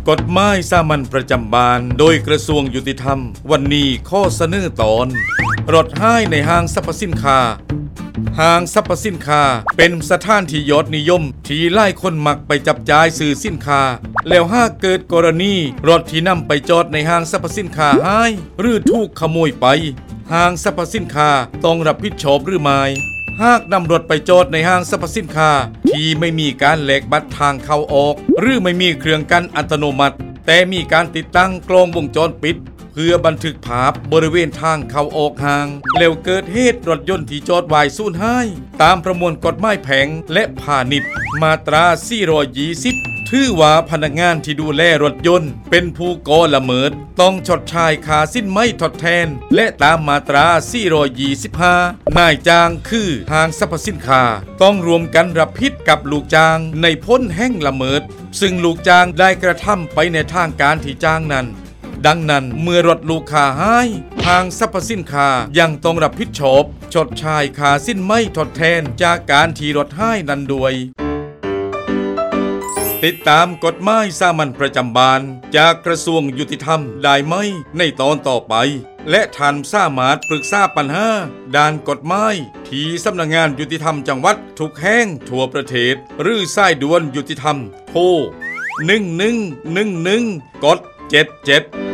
กฎหมายสามัญประจำบ้านโดยกระทรวงยุติธรรมวันนี้ข้อเสนอตอนรถห้ายในห้างสรรพสินค้าห้างสรรพสินค้าเป็นสถานที่ยอดนิยมที่หลายคนมักไปจับจ่ายซื้อสินค้าแล้วหากเกิดกรณีรถที่นำไปจอดในห้างสรรพสินค้าหายหรือถูกขโมยไปห้างสรรพสินค้าต้องรับผิดชอบหรือไม่หากนำรถไปจอดในห้างสรรพสินค้าที่ไม่มีการแลกบัตรทางเข้าออกหรือไม่มีเครื่องกั้นอัตโนมัติแต่มีการติดตั้งกล้องวงจรปิดเพื่อบันทึกภาพบริเวณทางเข้าออกห้างแล้วเกิดเหตุรถยนต์ที่จอดไว้สูญหายตามประมวลกฎหมายแพ่งและพาณิชย์มาตรา 420 ถือว่าพนักงานที่ดูแลรถยนต์เป็นผู้ก่อละเมิดต้องชดใช้ค่าสินไหมทดแทนและตามมาตรา 425 นายจ้างคือห้างสรรพสินค้าต้องรวมกันรับผิดกับลูกจ้างในพ้นแห่งละเมิดซึ่งลูกจ้างได้กระทำไปในทางการที่จ้างนั้นดังนั้นเมื่อรถลูกค้าหายห้างสรรพสินค้ายังต้องรับผิดชอบชดใช้ค่าสินไหมทดแทนจากการที่รถหายนั้นด้วยติดตามกฎหมายสามัญประจำบ้านจากกระทรวงยุติธรรมได้ไหมในตอนต่อไปและท่านสามารถปรึกษาปัญหาด้านกฎหมายที่สำนักงานยุติธรรมจังหวัดทุกแห่งทั่วประเทศหรือสายด่วนยุติธรรมโทร1111กด77